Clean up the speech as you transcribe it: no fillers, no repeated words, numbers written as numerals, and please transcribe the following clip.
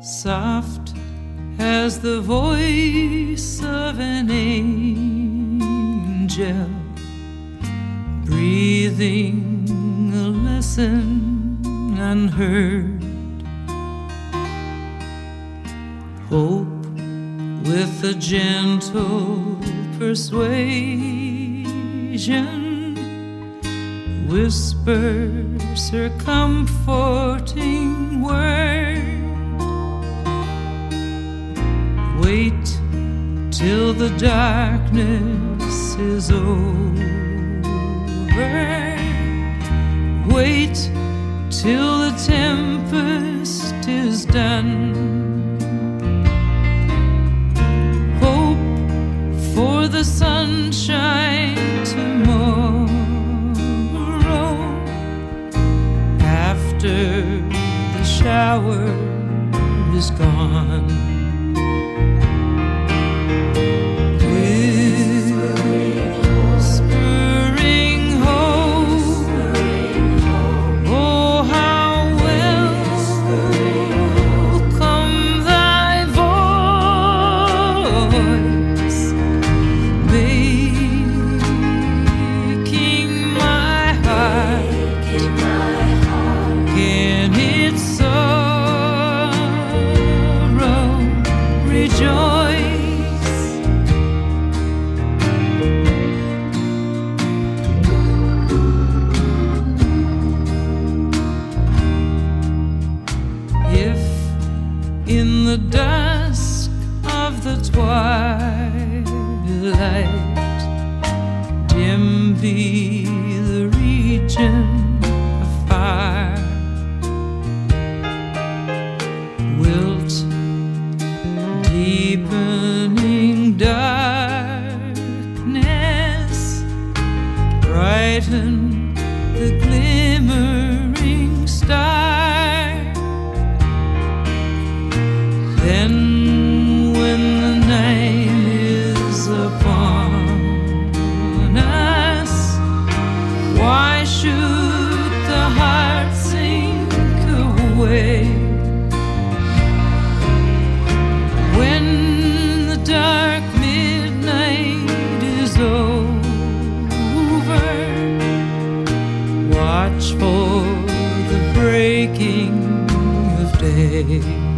soft as the voice of an angel, breathing a lesson unheard. Hope with a gentle persuasion whispers her comforting word. Wait till the darkness is over. Wait till the tempest is done. Hope for the sunshine tomorrow after the shower is gone. In the dusk of the twilight, dim be the region of fire, wilt deepening darkness brighten the glimmering star. Then when the night is upon us, why should the heart sink away? When the dark midnight is over, watch for the breaking of day.